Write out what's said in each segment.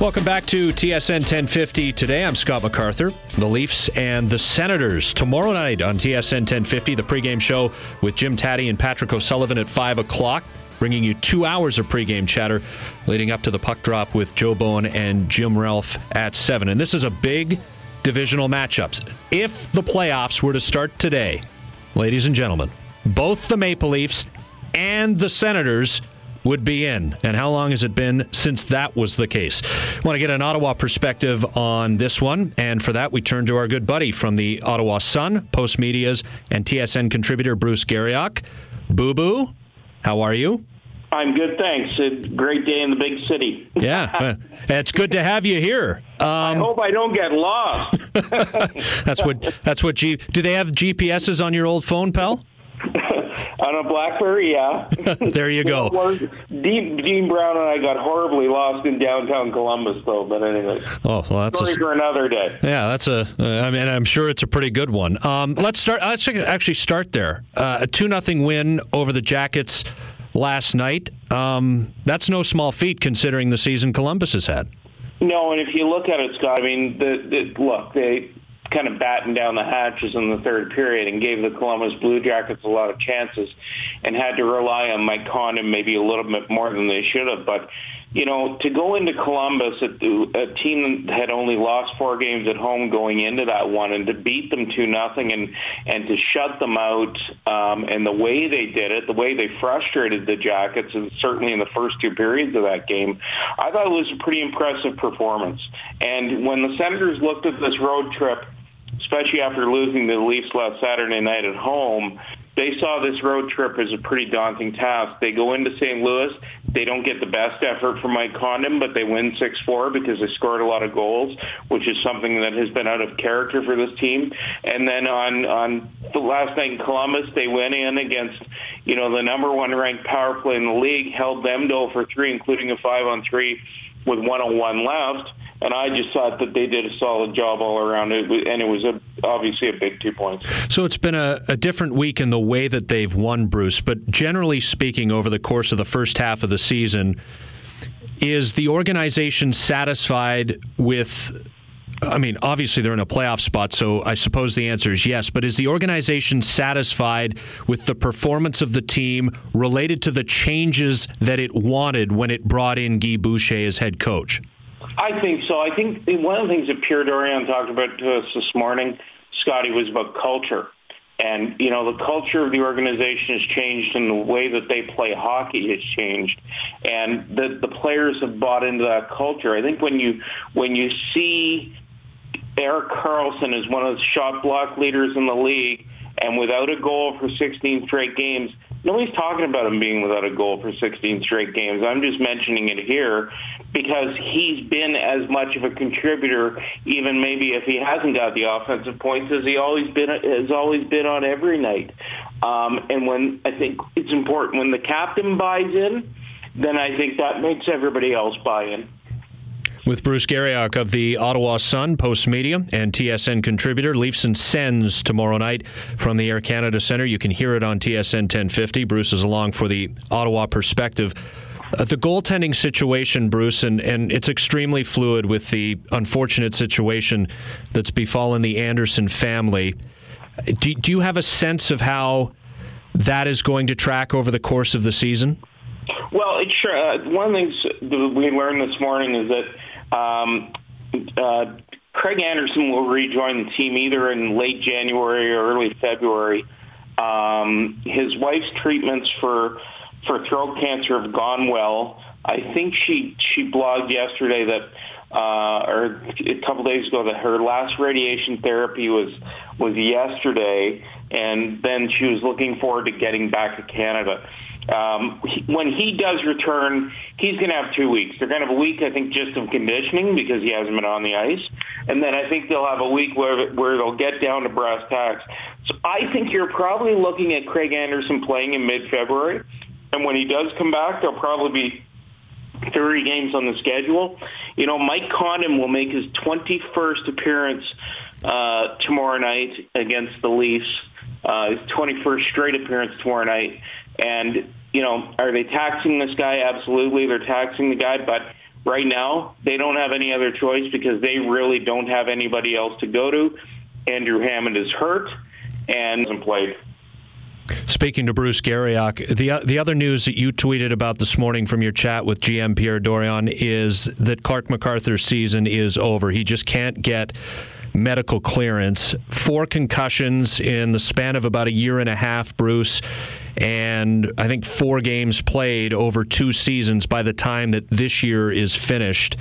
Welcome back to TSN 1050. Today, I'm Scott MacArthur. The Leafs and the Senators. Tomorrow night on TSN 1050, the pregame show with Jim Taddy and Patrick O'Sullivan at 5 o'clock, bringing you 2 hours of pregame chatter leading up to the puck drop with Joe Bowen and Jim Ralph at 7. And this is a big divisional matchups. If the playoffs were to start today, ladies and gentlemen, both the Maple Leafs and the Senators would be in. And how long has it been since that was the case? I want to get an Ottawa perspective on this one, and for that we turn to our good buddy from the Ottawa Sun, Postmedia's and TSN contributor Bruce Garriock. Boo-boo, how are you? I'm good, thanks. A great day in the big city. Yeah, it's good to have you here. I hope I don't get lost. That's what do they have GPSs on your old phone, pal? On a BlackBerry, yeah. There you go. Dean Brown and I got horribly lost in downtown Columbus, though. But anyway, that's story for another day. Yeah, I'm sure it's a pretty good one. Let's actually start there. A 2-0 win over the Jackets last night. That's no small feat considering the season Columbus has had. No, and if you look at it, Scott, I mean, they kind of battened down the hatches in the third period and gave the Columbus Blue Jackets a lot of chances and had to rely on Mike Condon maybe a little bit more than they should have. But, you know, to go into Columbus, a team that had only lost 4 games at home going into that one, and to beat them 2-0 and to shut them out, and the way they did it, the way they frustrated the Jackets, and certainly in the first 2 periods of that game, I thought it was a pretty impressive performance. And when the Senators looked at this road trip, especially after losing to the Leafs last Saturday night at home, they saw this road trip as a pretty daunting task. They go into St. Louis. They don't get the best effort from Mike Condon, but they win 6-4 because they scored a lot of goals, which is something that has been out of character for this team. And then on the last night in Columbus, they went in against, the number 1 ranked power play in the league, held them to 0-for-3, including a 5-on-3 with 1:01 left. And I just thought that they did a solid job all around it, and it was obviously a big 2 points. So it's been a different week in the way that they've won, Bruce, but generally speaking, over the course of the first half of the season, is the organization satisfied with, obviously they're in a playoff spot, so I suppose the answer is yes, but is the organization satisfied with the performance of the team related to the changes that it wanted when it brought in Guy Boucher as head coach? I think so. I think one of the things that Pierre Dorion talked about to us this morning, Scotty, was about culture. And, the culture of the organization has changed, and the way that they play hockey has changed. And the players have bought into that culture. I think when you see Erik Karlsson as one of the shot block leaders in the league, and without a goal for 16 straight games, nobody's talking about him being without a goal for 16 straight games. I'm just mentioning it here because he's been as much of a contributor, even maybe if he hasn't got the offensive points, as he has always been on every night. And when I think it's important, when the captain buys in, then I think that makes everybody else buy in. With Bruce Garriock of the Ottawa Sun, Postmedia, and TSN contributor, Leafs and Sens tomorrow night from the Air Canada Centre. You can hear it on TSN 1050. Bruce is along for the Ottawa perspective. The goaltending situation, Bruce, and it's extremely fluid with the unfortunate situation that's befallen the Anderson family. Do you have a sense of how that is going to track over the course of the season? Well, one of the things that we learned this morning is that Craig Anderson will rejoin the team either in late January or early February. His wife's treatments for throat cancer have gone well. I think she blogged yesterday that, or a couple days ago, that her last radiation therapy was yesterday, and then she was looking forward to getting back to Canada. When he does return, he's going to have 2 weeks. They're going to have a week, I think, just of conditioning because he hasn't been on the ice. And then I think they'll have a week where they'll get down to brass tacks. So I think you're probably looking at Craig Anderson playing in mid-February. And when he does come back, there'll probably be 30 games on the schedule. Mike Condon will make his 21st appearance tomorrow night against the Leafs. His 21st straight appearance tomorrow night. And, are they taxing this guy? Absolutely, they're taxing the guy. But right now, they don't have any other choice because they really don't have anybody else to go to. Andrew Hammond is hurt and hasn't played. Speaking to Bruce Garriock, the other news that you tweeted about this morning from your chat with GM Pierre Dorion is that Clark MacArthur's season is over. He just can't get medical clearance. 4 concussions in the span of about a year and a half, Bruce, and I think 4 games played over 2 seasons by the time that this year is finished.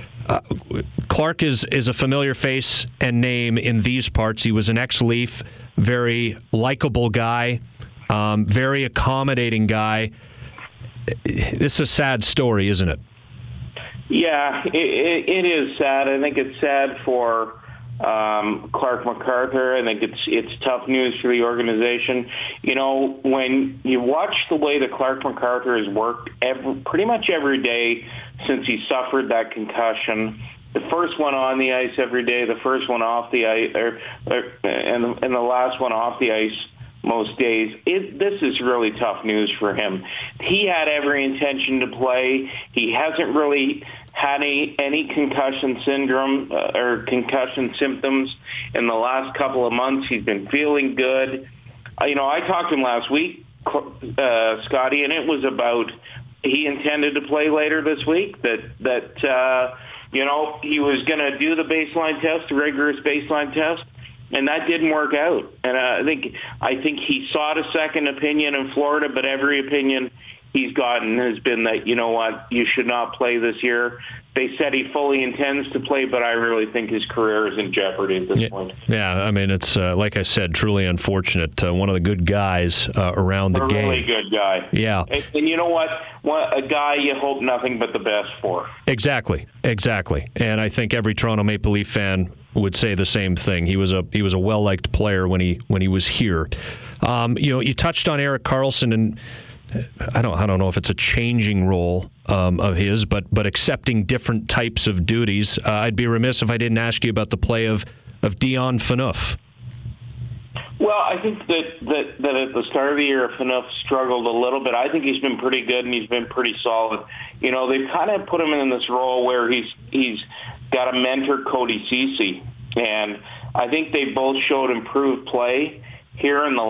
Clark is a familiar face and name in these parts. He was an ex-Leaf, very likable guy, very accommodating guy. This is a sad story, isn't it? Yeah, it is sad. I think it's sad for Clark MacArthur. I think it's tough news for the organization. You know, when you watch the way that Clark MacArthur has worked pretty much every day since he suffered that concussion, the first one on the ice every day, the first one off the ice, and the last one off the ice most days. This is really tough news for him. He had every intention to play. He hasn't really had any concussion syndrome or concussion symptoms in the last couple of months. He's been feeling good. You know, I talked to him last week, Scotty, and it was about he intended to play later this week, that you know, he was going to do the baseline test, the rigorous baseline test, and that didn't work out. And I think he sought a second opinion in Florida, but every opinion he's gotten has been that, you know what, you should not play this year. They said he fully intends to play, but I really think his career is in jeopardy at this point. Yeah, I mean, it's, like I said, truly unfortunate. One of the good guys around the game. A really good guy. Yeah. And you know what? A guy you hope nothing but the best for. Exactly. And I think every Toronto Maple Leaf fan would say the same thing. He was a well-liked player when he was here. You know, you touched on Erik Karlsson, and I don't know if it's a changing role of his, but accepting different types of duties. I'd be remiss if I didn't ask you about the play of Dion Phaneuf. Well, I think that at the start of the year, Phaneuf struggled a little bit. I think he's been pretty good and he's been pretty solid. You know, they've kind of put him in this role where he's got a mentor, Cody Ceci, and I think they both showed improved play here in the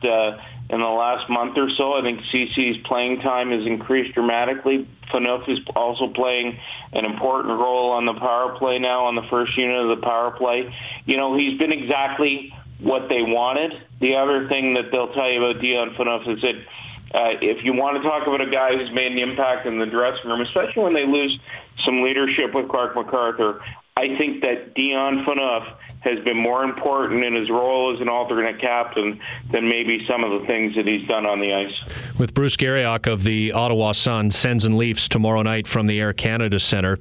last month or so. I think Ceci's playing time has increased dramatically. Phaneuf is also playing an important role on the power play now, on the first unit of the power play. You know, he's been exactly what they wanted. The other thing that they'll tell you about Dion Phaneuf is that if you want to talk about a guy who's made an impact in the dressing room, especially when they lose some leadership with Clark MacArthur, I think that Dion Phaneuf has been more important in his role as an alternate captain than maybe some of the things that he's done on the ice. With Bruce Garriock of the Ottawa Sun, Sens and Leafs tomorrow night from the Air Canada Centre.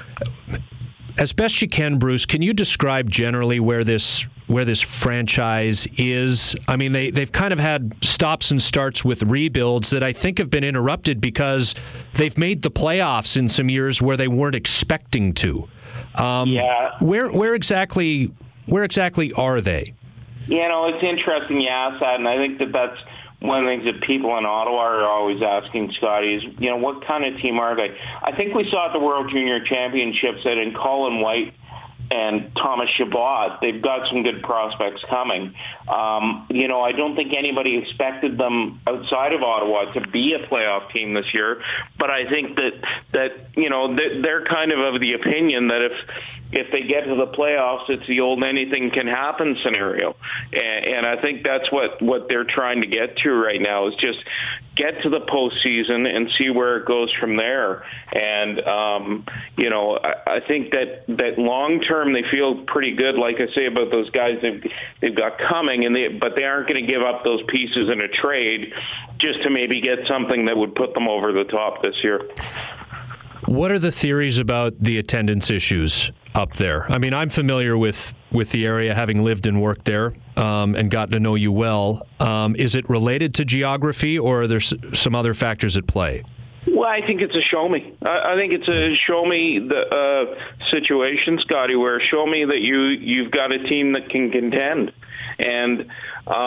As best you can, Bruce, can you describe generally where this franchise is? I mean, they've kind of had stops and starts with rebuilds that I think have been interrupted because they've made the playoffs in some years where they weren't expecting to. Yeah. Where exactly are they? You know, it's interesting you ask that, and I think that's one of the things that people in Ottawa are always asking, Scotty, is, you know, what kind of team are they? I think we saw at the World Junior Championships that in Colin White and Thomas Chabot, they've got some good prospects coming. You know, I don't think anybody expected them outside of Ottawa to be a playoff team this year, but I think that you know, they're kind of the opinion that if they get to the playoffs, it's the old anything can happen scenario. And I think that's what they're trying to get to right now, is just get to the postseason and see where it goes from there. And, you know, I think that long term they feel pretty good, like I say, about those guys they've got coming, but they aren't going to give up those pieces in a trade just to maybe get something that would put them over the top this year. What are the theories about the attendance issues up there? I mean, I'm familiar with the area, having lived and worked there and gotten to know you well. Is it related to geography, or are there some other factors at play? Well, I think it's a show me. I think it's a show me the situation, Scotty, where show me that you've got a team that can contend. And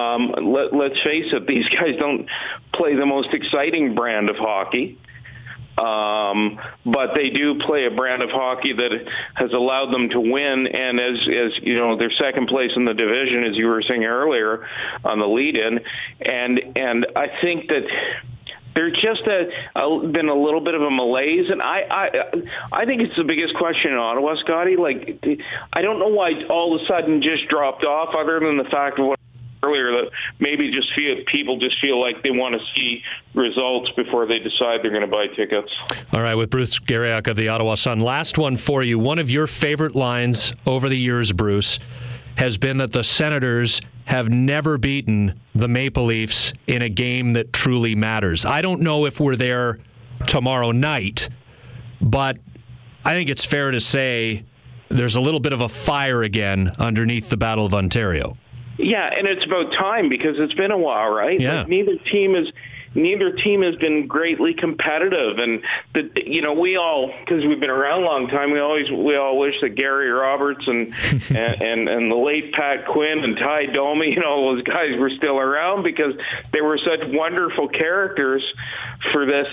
let's face it, these guys don't play the most exciting brand of hockey. But they do play a brand of hockey that has allowed them to win. And as you know, they're second place in the division, as you were saying earlier, on the lead-in. And I think that there's just been a little bit of a malaise, and I think it's the biggest question in Ottawa, Scotty. Like, I don't know why all of a sudden just dropped off, other than the fact of what earlier, that maybe people just feel like they want to see results before they decide they're going to buy tickets. All right, with Bruce Garriock of the Ottawa Sun. Last one for you. One of your favorite lines over the years, Bruce, has been that the Senators have never beaten the Maple Leafs in a game that truly matters. I don't know if we're there tomorrow night, but I think it's fair to say there's a little bit of a fire again underneath the Battle of Ontario. Yeah, and it's about time, because it's been a while, right? Yeah. Like, neither team has been greatly competitive, and we all, because we've been around a long time, we all wish that Gary Roberts and and the late Pat Quinn and Ty Domi, those guys were still around, because they were such wonderful characters for this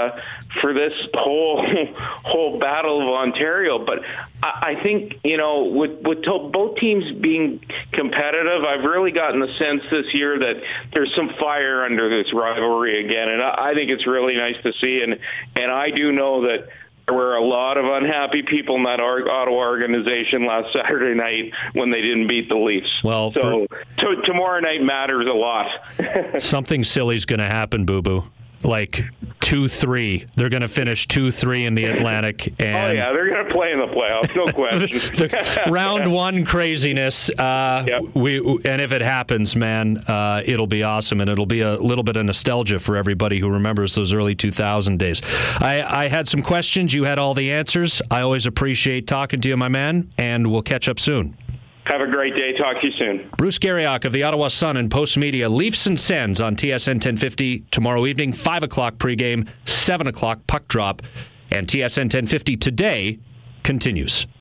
whole Battle of Ontario. But I think, with both teams being competitive, I've really gotten the sense this year that there's some fire under this rivalry again, and I think it's really nice to see. And I do know that there were a lot of unhappy people in that Ottawa organization last Saturday night when they didn't beat the Leafs. Well, so tomorrow night matters a lot. Something silly's going to happen, Boo-Boo. Like 2-3. They're going to finish 2-3 in the Atlantic. And yeah, they're going to play in the playoffs, no question. Round one craziness. Yep. And if it happens, man, it'll be awesome, and it'll be a little bit of nostalgia for everybody who remembers those early 2000 days. I had some questions. You had all the answers. I always appreciate talking to you, my man, and we'll catch up soon. Have a great day. Talk to you soon. Bruce Garriock of the Ottawa Sun and Post Media. Leafs and Sens on TSN 1050 tomorrow evening, 5 o'clock pregame, 7 o'clock puck drop, and TSN 1050 today continues.